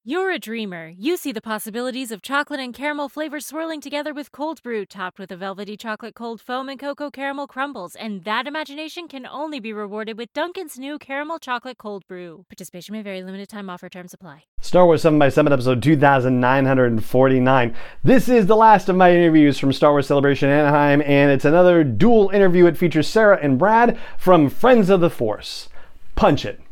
You're a dreamer. You see the possibilities of chocolate and caramel flavors swirling together with cold brew, topped with a velvety chocolate cold foam and cocoa caramel crumbles. And that imagination can only be rewarded with Dunkin's new caramel chocolate cold brew. Participation may vary. Limited time offer. Terms apply. Star Wars 7x7 episode 2949. This is the last of my interviews from Star Wars Celebration Anaheim, and it's another dual interview. It features Sarah and Brad from Friends of the Force. Punch it.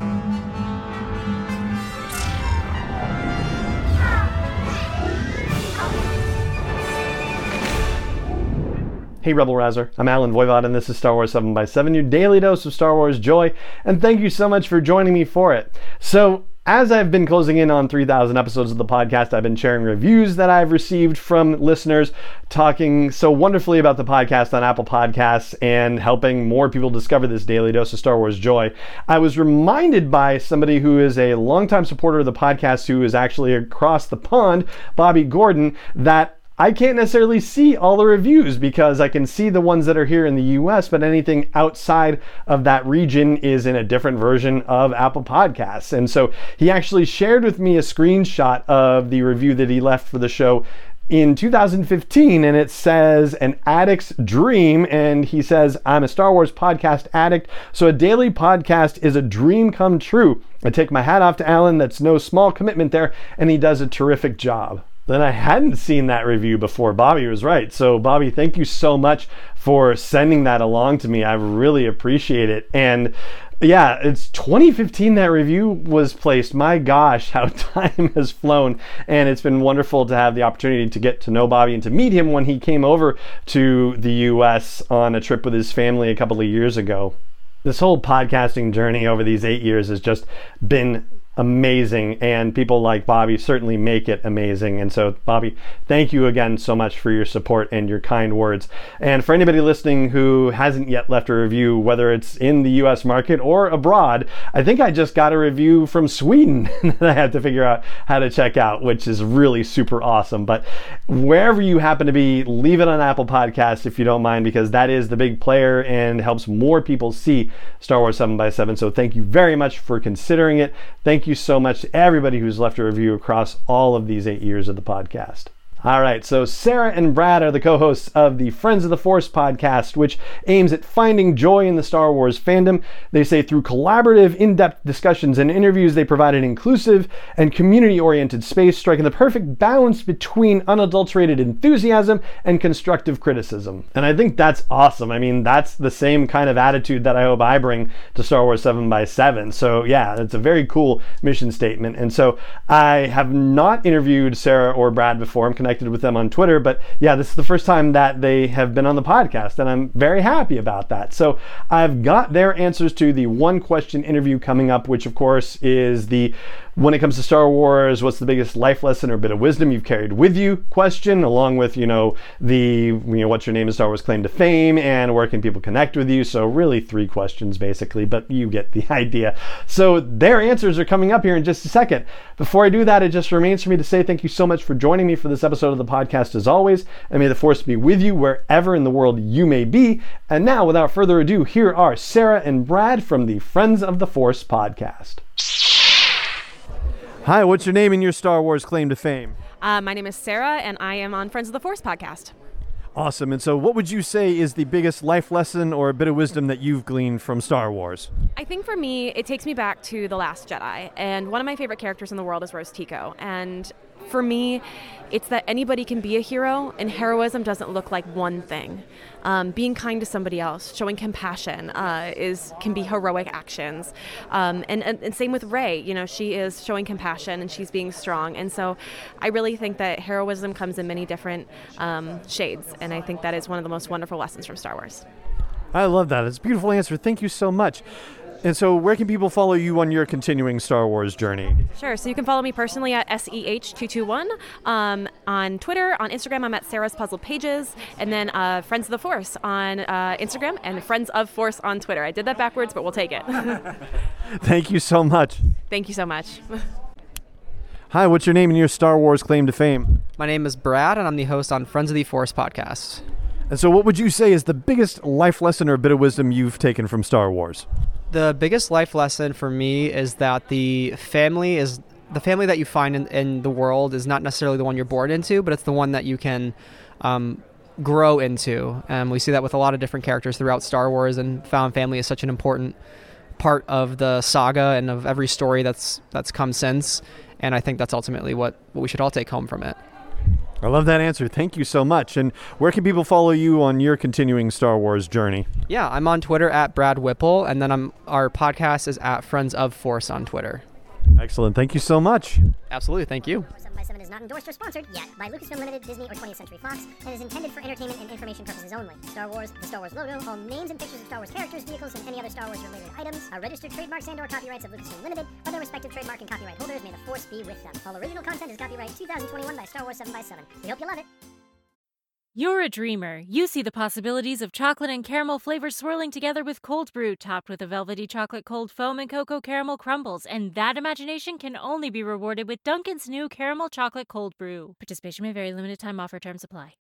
Hey Rebel Rouser, I'm Alan Voivod and this is Star Wars 7x7, your daily dose of Star Wars joy, and thank you so much for joining me for it. So, as I've been closing in on 3,000 episodes of the podcast, I've been sharing reviews that I've received from listeners, talking so wonderfully about the podcast on Apple Podcasts and helping more people discover this daily dose of Star Wars joy. I was reminded by somebody who is a longtime supporter of the podcast, who is actually across the pond, Bobby Gordon, that I can't necessarily see all the reviews because I can see the ones that are here in the US, but anything outside of that region is in a different version of Apple Podcasts. And so he actually shared with me a screenshot of the review that he left for the show in 2015, and it says An Addict's Dream, and he says, I'm a Star Wars podcast addict, so a daily podcast is a dream come true. I take my hat off to Alan. That's no small commitment there, and he does a terrific job. Then I hadn't seen that review before. Bobby was right. So Bobby, thank you so much for sending that along to me. I really appreciate it. And yeah, it's 2015 that review was placed. My gosh, how time has flown. And it's been wonderful to have the opportunity to get to know Bobby and to meet him when he came over to the US on a trip with his family a couple of years ago. This whole podcasting journey over these 8 years has just been amazing, and people like Bobby certainly make it amazing. And so Bobby, thank you again so much for your support and your kind words. And for anybody listening who hasn't yet left a review, whether it's in the US market or abroad, I think I just got a review from Sweden that I have to figure out how to check out, which is really super awesome. But wherever you happen to be, leave it on Apple Podcasts if you don't mind, because that is the big player and helps more people see Star Wars 7x7. So thank you very much for considering it. Thank you so much to everybody who's left a review across all of these 8 years of the podcast. All right, so Sarah and Brad are the co-hosts of the Friends of the Force podcast, which aims at finding joy in the Star Wars fandom. They say through collaborative, in-depth discussions and interviews, they provide an inclusive and community-oriented space, striking the perfect balance between unadulterated enthusiasm and constructive criticism. And I think that's awesome. I mean, that's the same kind of attitude that I hope I bring to Star Wars 7x7. So yeah, it's a very cool mission statement. And so I have not interviewed Sarah or Brad before. I'm connected with them on Twitter, but yeah, this is the first time that they have been on the podcast, and I'm very happy about that. So I've got their answers to the one question interview coming up, which of course is the when it comes to Star Wars, what's the biggest life lesson or bit of wisdom you've carried with you question, along with, what's your name in Star Wars claim to fame and where can people connect with you? So really 3 questions basically, but you get the idea. So their answers are coming up here in just a second. Before I do that, it just remains for me to say thank you so much for joining me for this episode of the podcast as always, and may the Force be with you wherever in the world you may be. And now, without further ado, here are Sarah and Brad from the Friends of the Force podcast. Hi, what's your name and your Star Wars claim to fame? My name is Sarah, and I am on Friends of the Force podcast. Awesome. And so what would you say is the biggest life lesson or a bit of wisdom that you've gleaned from Star Wars? I think for me, it takes me back to The Last Jedi. And one of my favorite characters in the world is Rose Tico. And for me, it's that anybody can be a hero, and heroism doesn't look like one thing. Being kind to somebody else, showing compassion can be heroic actions. And same with Rey, she is showing compassion and she's being strong. And so I really think that heroism comes in many different shades. And I think that is one of the most wonderful lessons from Star Wars. I love that. It's a beautiful answer. Thank you so much. And so where can people follow you on your continuing Star Wars journey? Sure. So you can follow me personally at SEH221 on Twitter. On Instagram, I'm at Sarah's Puzzled Pages. And then Friends of the Force on Instagram and Friends of Force on Twitter. I did that backwards, but we'll take it. Thank you so much. Thank you so much. Hi, what's your name and your Star Wars claim to fame? My name is Brad, and I'm the host on Friends of the Force podcast. And so what would you say is the biggest life lesson or bit of wisdom you've taken from Star Wars? The biggest life lesson for me is that the family is the family that you find in the world is not necessarily the one you're born into, but it's the one that you can grow into. And we see that with a lot of different characters throughout Star Wars, and found family is such an important part of the saga and of every story that's come since. And I think that's ultimately what we should all take home from it. I love that answer. Thank you so much. And where can people follow you on your continuing Star Wars journey? Yeah, I'm on Twitter at Brad Whipple, and then our podcast is at Friends of Force on Twitter. Excellent. Thank you so much. Absolutely. Thank you. 7x7 is not endorsed or sponsored yet by Lucasfilm Limited, Disney, or 20th Century Fox, and is intended for entertainment and information purposes only. Star Wars, the Star Wars logo, all names and pictures of Star Wars characters, vehicles, and any other Star Wars related items are registered trademarks and/or copyrights of Lucasfilm Limited, or their respective trademark and copyright holders. May the Force be with them. All original content is copyright 2021 by Star Wars 7x7. We hope you love it. You're a dreamer. You see the possibilities of chocolate and caramel flavors swirling together with cold brew, topped with a velvety chocolate cold foam and cocoa caramel crumbles, and that imagination can only be rewarded with Dunkin's new caramel chocolate cold brew. Participation may vary. Limited time offer. Terms apply.